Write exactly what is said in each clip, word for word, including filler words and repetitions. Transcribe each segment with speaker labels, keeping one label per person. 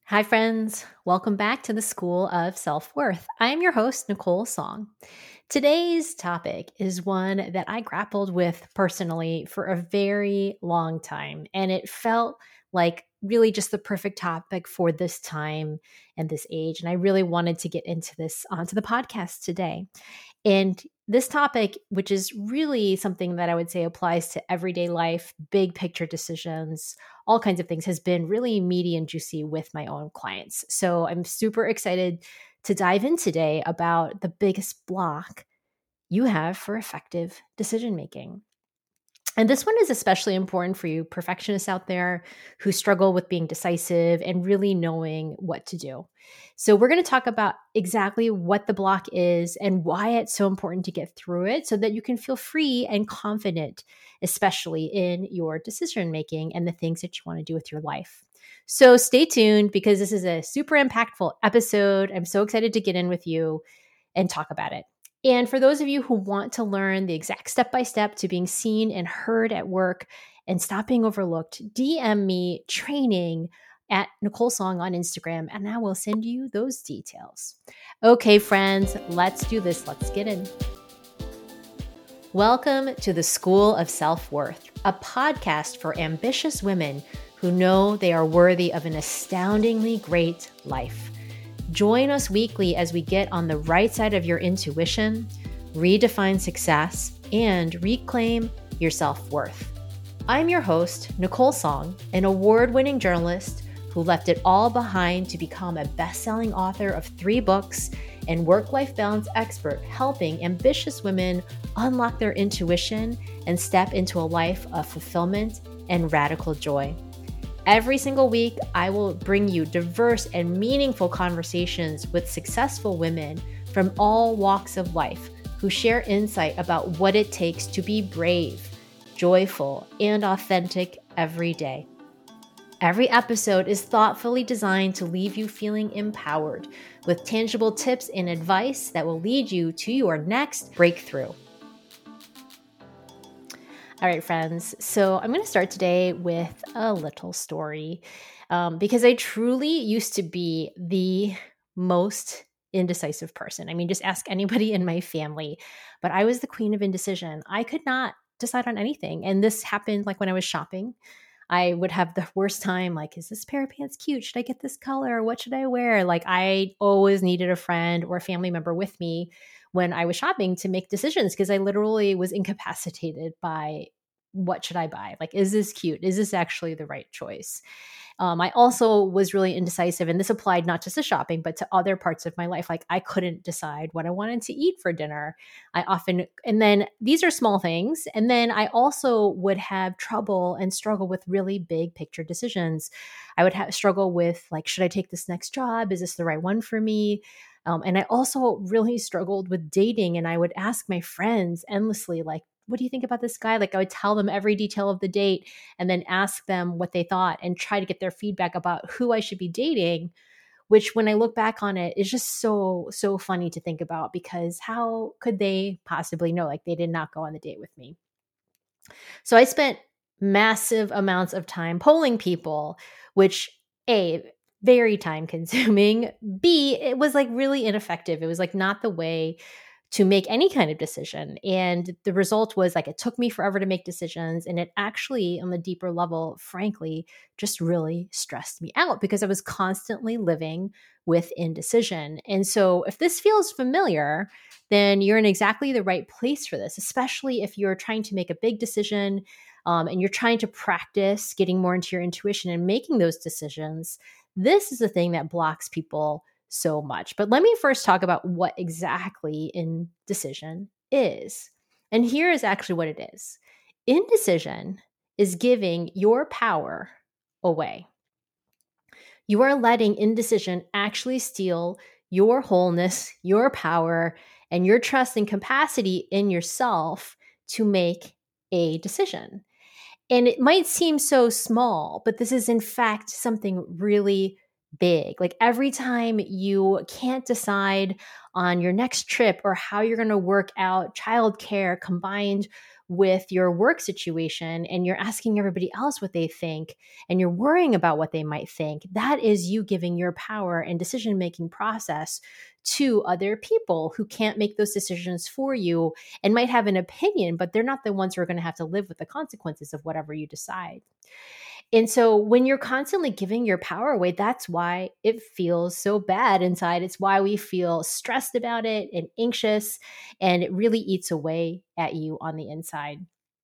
Speaker 1: Hi, friends. Welcome back to the School of Self-Worth. I am your host, Nicole Song. Today's topic is one that I grappled with personally for a very long time, and it felt like really just the perfect topic for this time and this age. And I really wanted to get into this onto the podcast today. And this topic, which is really something that I would say applies to everyday life, big picture decisions, all kinds of things, has been really meaty and juicy with my own clients. So I'm super excited to dive in today about the biggest block you have for effective decision making. And this one is especially important for you perfectionists out there who struggle with being decisive and really knowing what to do. So, we're going to talk about exactly what the block is and why it's so important to get through it so that you can feel free and confident, especially in your decision making and the things that you want to do with your life. So, stay tuned because this is a super impactful episode. I'm so excited to get in with you and talk about it. And for those of you who want to learn the exact step by step to being seen and heard at work and stop being overlooked, D M me training at Nicole Song on Instagram, and I will send you those details. Okay, friends, let's do this. Let's get in. Welcome to the School of Self-Worth, a podcast for ambitious women who know they are worthy of an astoundingly great life. Join us weekly as we get on the right side of your intuition, redefine success, and reclaim your self-worth. I'm your host, Nicole Song, an award-winning journalist who left it all behind to become a best-selling author of three books and work-life balance expert helping ambitious women unlock their intuition and step into a life of fulfillment and radical joy. Every single week, I will bring you diverse and meaningful conversations with successful women from all walks of life who share insight about what it takes to be brave, joyful, and authentic every day. Every episode is thoughtfully designed to leave you feeling empowered with tangible tips and advice that will lead you to your next breakthrough. All right, friends. So I'm going to start today with a little story um, because I truly used to be the most indecisive person. I mean, just ask anybody in my family, but I was the queen of indecision. I could not decide on anything. And this happened like when I was shopping. I would have the worst time. Like, is this pair of pants cute? Should I get this color? What should I wear? Like, I always needed a friend or a family member with me when I was shopping to make decisions because I literally was incapacitated by what should I buy? Like, is this cute? Is this actually the right choice? Um, I also was really indecisive, and this applied not just to shopping, but to other parts of my life. Like, I couldn't decide what I wanted to eat for dinner. I often, and then these are small things. And then I also would have trouble and struggle with really big picture decisions. I would have struggle with, like, should I take this next job? Is this the right one for me? Um, and I also really struggled with dating, and I would ask my friends endlessly, like, what do you think about this guy? Like, I would tell them every detail of the date and then ask them what they thought and try to get their feedback about who I should be dating, which when I look back on it is just so, so funny to think about because how could they possibly know? Like, they did not go on the date with me. So I spent massive amounts of time polling people, which A, very time consuming. B, it was like really ineffective. It was like not the way to make any kind of decision. And the result was like it took me forever to make decisions. And it actually, on the deeper level, frankly, just really stressed me out because I was constantly living with indecision. And so if this feels familiar, then you're in exactly the right place for this, especially if you're trying to make a big decision um, and you're trying to practice getting more into your intuition and making those decisions. This is the thing that blocks people so much. But let me first talk about what exactly indecision is. And here is actually what it is. Indecision is giving your power away. You are letting indecision actually steal your wholeness, your power, and your trust and capacity in yourself to make a decision. And it might seem so small, but this is in fact something really big. Like every time you can't decide on your next trip or how you're going to work out childcare combined with your work situation and you're asking everybody else what they think and you're worrying about what they might think, that is you giving your power and decision-making process to other people who can't make those decisions for you and might have an opinion, but they're not the ones who are going to have to live with the consequences of whatever you decide. And so when you're constantly giving your power away, that's why it feels so bad inside. It's why we feel stressed about it and anxious, and it really eats away at you on the inside.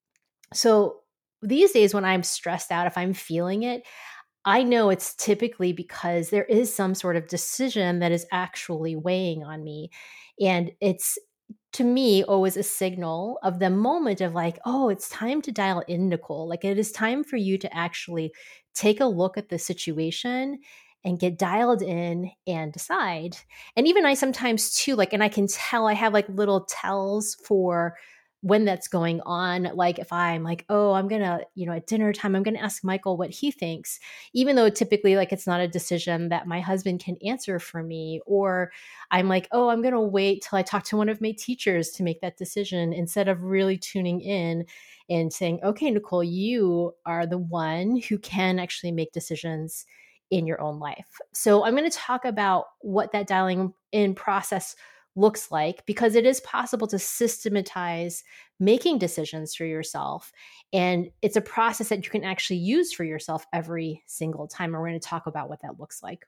Speaker 1: So these days when I'm stressed out, if I'm feeling it, I know it's typically because there is some sort of decision that is actually weighing on me. And it's, to me, always a signal of the moment of like, oh, it's time to dial in, Nicole. Like it is time for you to actually take a look at the situation and get dialed in and decide. And even I sometimes too, like, and I can tell, I have like little tells for when that's going on. Like if I'm like, oh, I'm going to, you know, at dinner time, I'm going to ask Michael what he thinks, even though typically like it's not a decision that my husband can answer for me. Or I'm like, oh, I'm going to wait till I talk to one of my teachers to make that decision, instead of really tuning in and saying, okay, Nicole, you are the one who can actually make decisions in your own life. So I'm going to talk about what that dialing in process looks like, because it is possible to systematize making decisions for yourself. And it's a process that you can actually use for yourself every single time. And we're going to talk about what that looks like.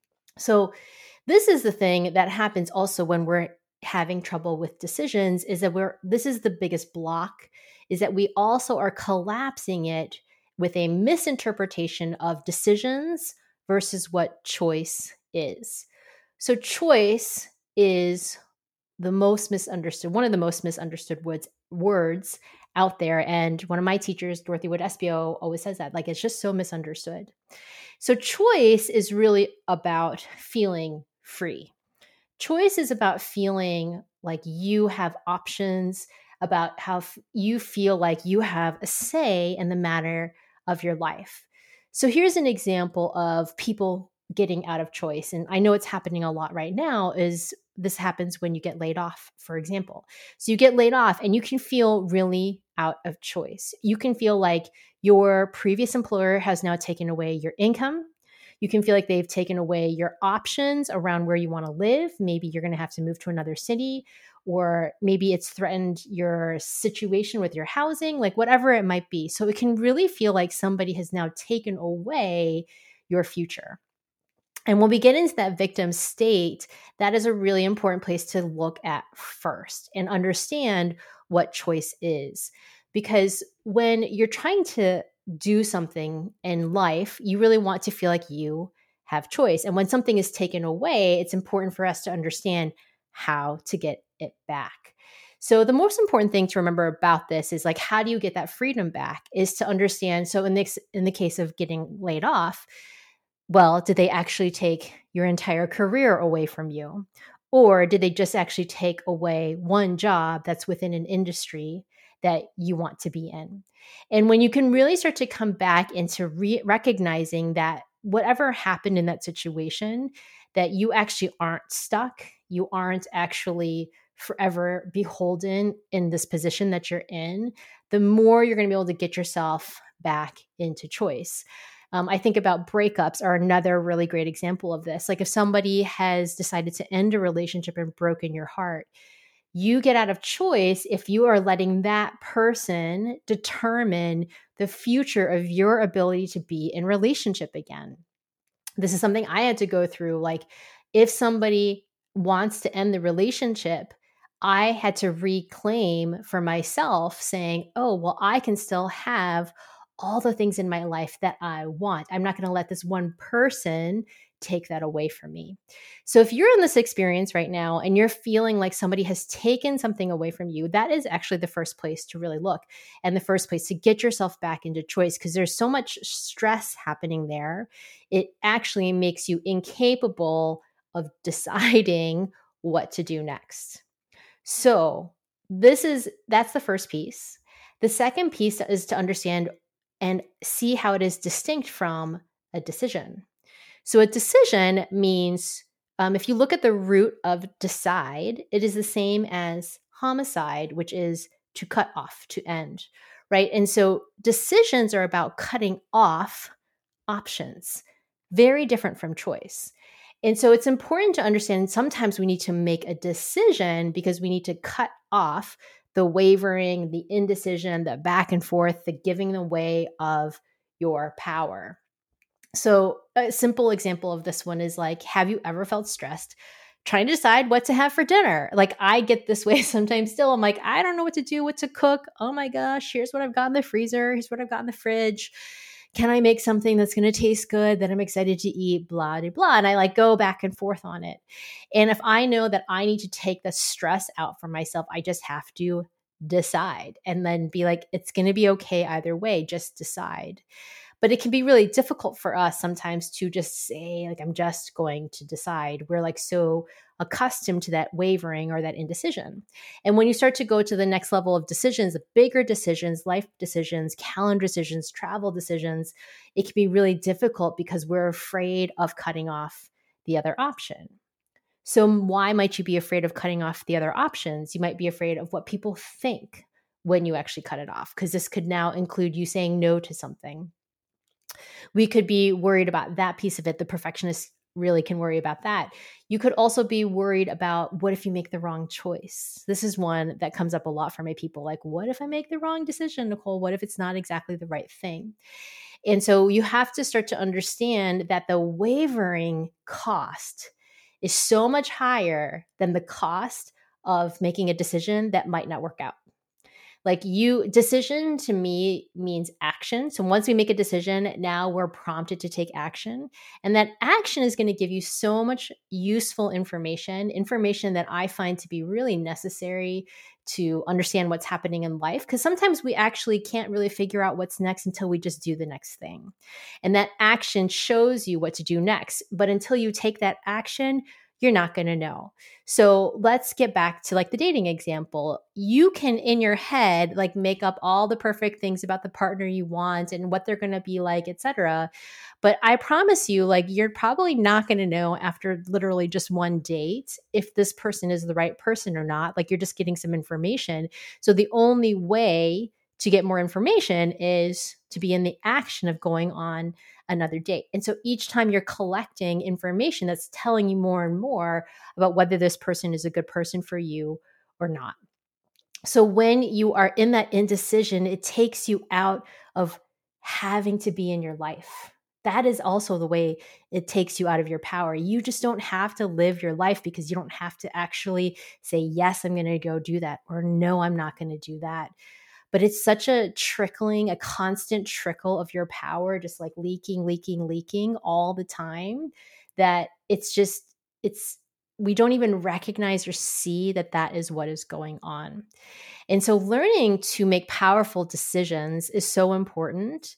Speaker 1: So this is the thing that happens also when we're having trouble with decisions, is that we're, this is the biggest block, is that we also are collapsing it with a misinterpretation of decisions versus what choice is. So choice is the most misunderstood, one of the most misunderstood words, words out there. And one of my teachers, Dorothy Wood Espio, always says that, like, it's just so misunderstood. So choice is really about feeling free. Choice is about feeling like you have options, about how f- you feel like you have a say in the matter of your life. So here's an example of people getting out of choice. And I know it's happening a lot right now, is this happens when you get laid off, for example. So you get laid off and you can feel really out of choice. You can feel like your previous employer has now taken away your income. You can feel like they've taken away your options around where you want to live. Maybe you're going to have to move to another city, or maybe it's threatened your situation with your housing, like whatever it might be. So it can really feel like somebody has now taken away your future. And when we get into that victim state, that is a really important place to look at first and understand what choice is. Because when you're trying to do something in life, you really want to feel like you have choice. And when something is taken away, it's important for us to understand how to get it back. So the most important thing to remember about this is like, how do you get that freedom back, is to understand. So in this, in the case of getting laid off, well, did they actually take your entire career away from you? Or did they just actually take away one job that's within an industry that you want to be in? And when you can really start to come back into re- recognizing that whatever happened in that situation, that you actually aren't stuck, you aren't actually forever beholden in this position that you're in, the more you're going to be able to get yourself back into choice. Um, I think about breakups are another really great example of this. Like if somebody has decided to end a relationship and broken your heart, you get out of choice if you are letting that person determine the future of your ability to be in relationship again. This is something I had to go through. Like if somebody wants to end the relationship, I had to reclaim for myself saying, oh, well, I can still have all the things in my life that I want. I'm not going to let this one person take that away from me. So if you're in this experience right now and you're feeling like somebody has taken something away from you, that is actually the first place to really look, and the first place to get yourself back into choice, because there's so much stress happening there. It actually makes you incapable of deciding what to do next. So this is, that's the first piece. The second piece is to understand and see how it is distinct from a decision. So a decision means, um, if you look at the root of decide, it is the same as homicide, which is to cut off, to end, right? And so decisions are about cutting off options, very different from choice. And so it's important to understand sometimes we need to make a decision because we need to cut off the wavering, the indecision, the back and forth, the giving away of your power. So a simple example of this one is like, have you ever felt stressed trying to decide what to have for dinner? Like I get this way sometimes still. I'm like, I don't know what to do, what to cook. Oh my gosh, here's what I've got in the freezer. Here's what I've got in the fridge. Can I make something that's going to taste good that I'm excited to eat, blah, blah, blah. And I like go back and forth on it. And if I know that I need to take the stress out for myself, I just have to decide and then be like, it's going to be okay either way, just decide. But it can be really difficult for us sometimes to just say, like, I'm just going to decide. We're like so accustomed to that wavering or that indecision. And when you start to go to the next level of decisions, the bigger decisions, life decisions, calendar decisions, travel decisions, it can be really difficult because we're afraid of cutting off the other option. So why might you be afraid of cutting off the other options? You might be afraid of what people think when you actually cut it off, because this could now include you saying no to something. We could be worried about that piece of it. The perfectionist really can worry about that. You could also be worried about what if you make the wrong choice? This is one that comes up a lot for my people. Like, what if I make the wrong decision, Nicole? What if it's not exactly the right thing? And so you have to start to understand that the wavering cost is so much higher than the cost of making a decision that might not work out. Like you, decision to me means action. So once we make a decision, now we're prompted to take action. And that action is going to give you so much useful information, information that I find to be really necessary to understand what's happening in life. Because sometimes we actually can't really figure out what's next until we just do the next thing. And that action shows you what to do next. But until you take that action, you're not going to know. So let's get back to like the dating example. You can in your head, like make up all the perfect things about the partner you want and what they're going to be like, et cetera. But I promise you, like, you're probably not going to know after literally just one date if this person is the right person or not. Like you're just getting some information. So the only way to get more information is to be in the action of going on another date. And so each time you're collecting information that's telling you more and more about whether this person is a good person for you or not. So when you are in that indecision, it takes you out of having to be in your life. That is also the way it takes you out of your power. You just don't have to live your life because you don't have to actually say, yes, I'm going to go do that, or no, I'm not going to do that. But it's such a trickling, a constant trickle of your power, just like leaking, leaking, leaking all the time, that it's just, it's, we don't even recognize or see that that is what is going on. And so learning to make powerful decisions is so important.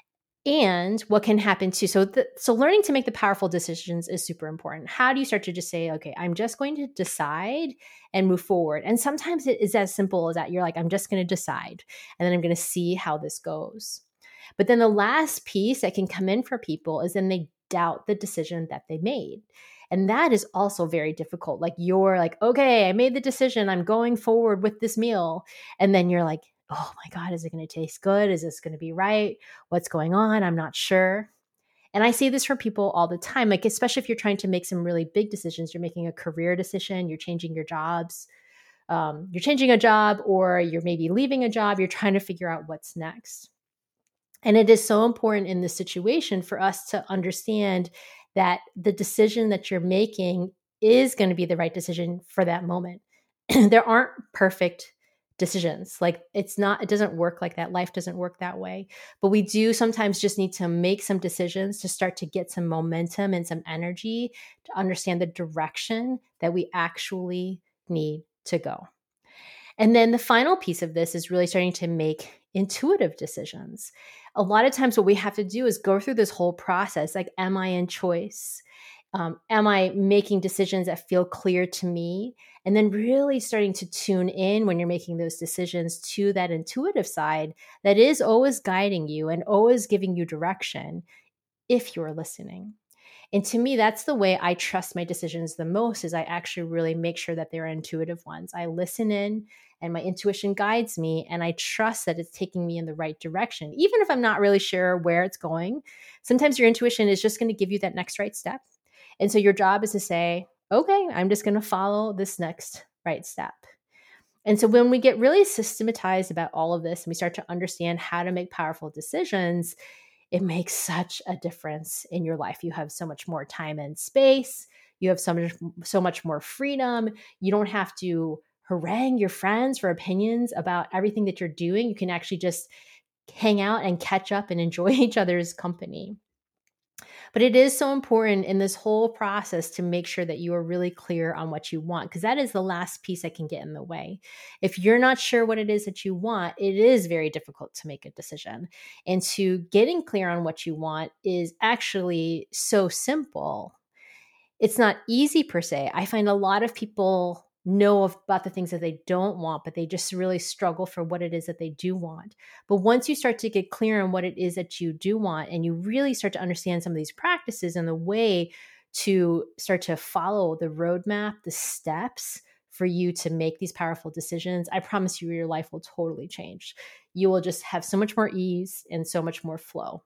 Speaker 1: And what can happen too. So, the, so learning to make the powerful decisions is super important. How do you start to just say, okay, I'm just going to decide and move forward? And sometimes it is as simple as that. You're like, I'm just going to decide, and then I'm going to see how this goes. But then the last piece that can come in for people is then they doubt the decision that they made. And that is also very difficult. Like you're like, okay, I made the decision. I'm going forward with this meal. And then you're like, oh my God, is it going to taste good? Is this going to be right? What's going on? I'm not sure. And I see this for people all the time, like especially if you're trying to make some really big decisions. You're making a career decision, you're changing your jobs, um, you're changing a job, or you're maybe leaving a job. You're trying to figure out what's next. And it is so important in this situation for us to understand that the decision that you're making is going to be the right decision for that moment. There aren't perfect decisions. Like it's not, it doesn't work like that. Life doesn't work that way. But we do sometimes just need to make some decisions to start to get some momentum and some energy to understand the direction that we actually need to go. And then the final piece of this is really starting to make intuitive decisions. A lot of times what we have to do is go through this whole process. Like, am I in choice? Um, am I making decisions that feel clear to me? And then really starting to tune in when you're making those decisions to that intuitive side that is always guiding you and always giving you direction if you're listening. And to me, that's the way I trust my decisions the most, is I actually really make sure that they're intuitive ones. I listen in and my intuition guides me, and I trust that it's taking me in the right direction. Even if I'm not really sure where it's going, sometimes your intuition is just going to give you that next right step. And so your job is to say, okay, I'm just going to follow this next right step. And so when we get really systematized about all of this and we start to understand how to make powerful decisions, it makes such a difference in your life. You have so much more time and space. You have so much, so much more freedom. You don't have to harangue your friends for opinions about everything that you're doing. You can actually just hang out and catch up and enjoy each other's company. But it is so important in this whole process to make sure that you are really clear on what you want, because that is the last piece that can get in the way. If you're not sure what it is that you want, it is very difficult to make a decision. And to getting clear on what you want is actually so simple. It's not easy per se. I find a lot of people know about the things that they don't want, but they just really struggle for what it is that they do want. But once you start to get clear on what it is that you do want, and you really start to understand some of these practices and the way to start to follow the roadmap, the steps for you to make these powerful decisions, I promise you your life will totally change. You will just have so much more ease and so much more flow.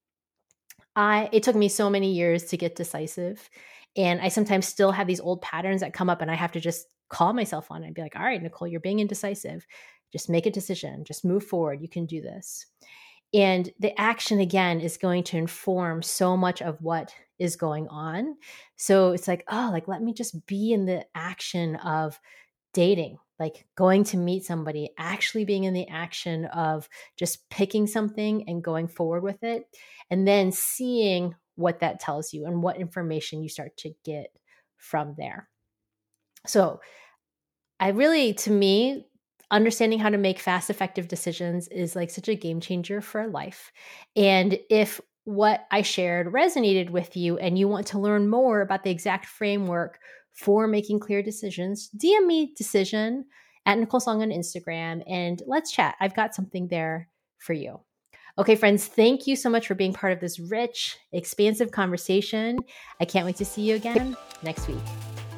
Speaker 1: I, it took me so many years to get decisive. And I sometimes still have these old patterns that come up, and I have to just call myself on it and be like, all right, Nicole, you're being indecisive. Just make a decision. Just move forward. You can do this. And the action, again, is going to inform so much of what is going on. So it's like, oh, like, let me just be in the action of dating, like going to meet somebody, actually being in the action of just picking something and going forward with it, and then seeing what that tells you and what information you start to get from there. So I really, to me, understanding how to make fast, effective decisions is like such a game changer for life. And if what I shared resonated with you and you want to learn more about the exact framework for making clear decisions, D M me decision at Nicole Song on Instagram and let's chat. I've got something there for you. Okay, friends, thank you so much for being part of this rich, expansive conversation. I can't wait to see you again next week.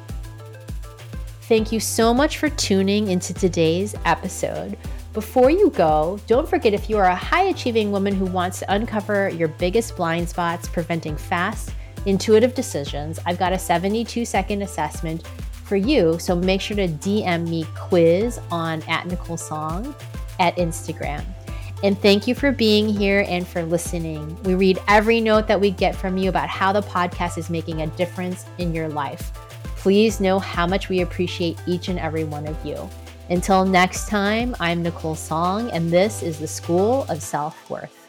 Speaker 1: Thank you so much for tuning into today's episode. Before you go, don't forget, if you are a high-achieving woman who wants to uncover your biggest blind spots, preventing fast, intuitive decisions, I've got a seventy-two second assessment for you. So make sure to D M me quiz on at Nicole Song at Instagram. And thank you for being here and for listening. We read every note that we get from you about how the podcast is making a difference in your life. Please know how much we appreciate each and every one of you. Until next time, I'm Nicole Song, and this is the School of Self-Worth.